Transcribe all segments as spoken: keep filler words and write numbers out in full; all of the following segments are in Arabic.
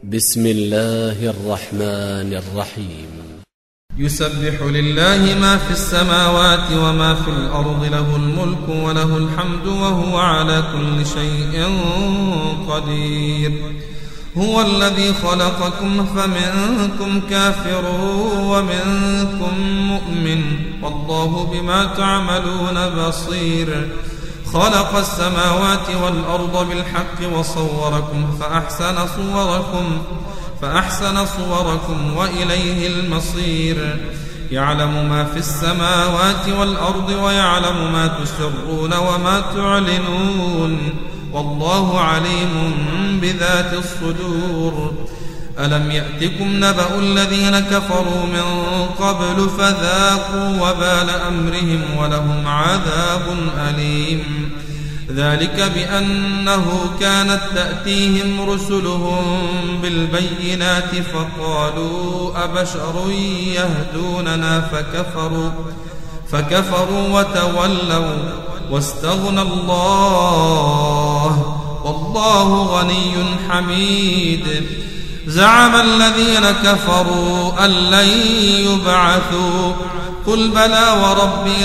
بسم الله الرحمن الرحيم. يسبح لله ما في السماوات وما في الأرض، له الملك وله الحمد وهو على كل شيء قدير. هو الذي خلقكم فمنكم كافر ومنكم مؤمن، والله بما تعملون بصير. خلق السماوات والأرض بالحق وصوركم فأحسن صوركم فأحسن صوركم وإليه المصير. يعلم ما في السماوات والأرض ويعلم ما تسرون وما تعلنون، والله عليم بذات الصدور. ألم يأتكم نبأ الذين كفروا من قبل فذاقوا وبال أمرهم ولهم عذاب أليم. ذلك بأنه كانت تأتيهم رسلهم بالبينات فقالوا أبشر يهدوننا فكفروا فكفروا وتولوا واستغنى الله والله غني حميد. زعم الذين كفروا أن لن يبعثوا، قل بلى وربي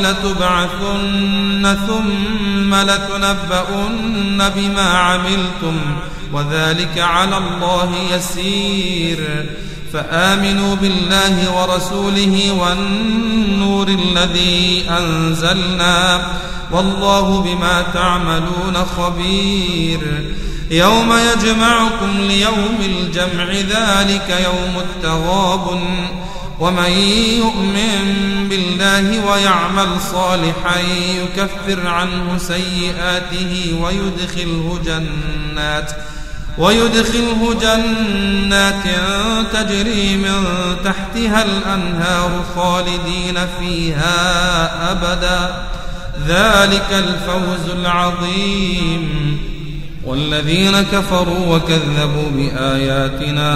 لتبعثن ثم لتنبؤن بما عملتم وذلك على الله يسير. فآمنوا بالله ورسوله والنور الذي أنزلنا، والله بما تعملون خبير. يوم يجمعكم ليوم الجمع، ذلك يوم التغابن. ومن يؤمن بالله ويعمل صالحا يكفر عنه سيئاته ويدخله جنات ويدخله جنات تجري من تحتها الأنهار خالدين فيها أبدا، ذلك الفوز العظيم. والذين كفروا وكذبوا بآياتنا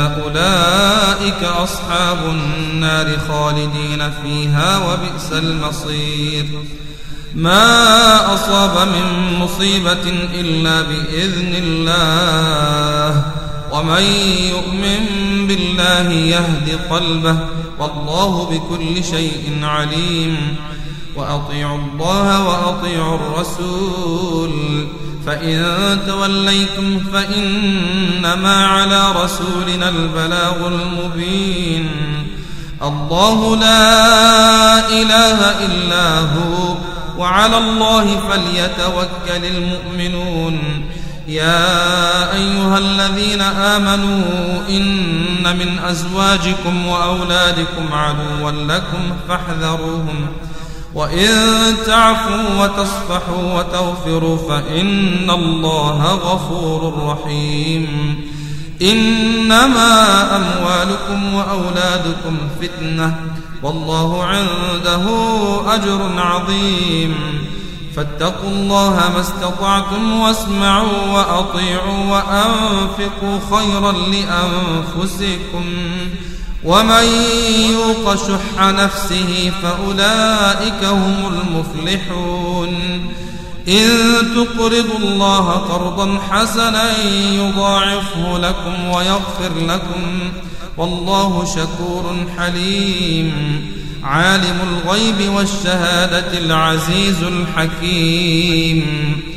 أولئك أصحاب النار خالدين فيها وبئس المصير. ما أصاب من مصيبة إلا بإذن الله، ومن يؤمن بالله يهد قلبه، والله بكل شيء عليم. وأطيعوا الله وأطيعوا الرسول، فإن توليتم فإنما على رسولنا البلاغ المبين. الله لا إله إلا هو، وعلى الله فليتوكل المؤمنون. يا أيها الذين آمنوا إن من أزواجكم وأولادكم عدوا لكم فاحذروهم، وإن تعفوا وتصفحوا وتغفروا فإن الله غفور رحيم. إنما أموالكم وأولادكم فتنة، والله عنده أجر عظيم. فاتقوا الله ما استطعتم واسمعوا وأطيعوا وأنفقوا خيرا لأنفسكم، ومن يوق شح نفسه فأولئك هم المفلحون. إن تقرضوا الله قرضا حسنا يضاعفه لكم ويغفر لكم، والله شكور حليم. عالم الغيب والشهادة العزيز الحكيم.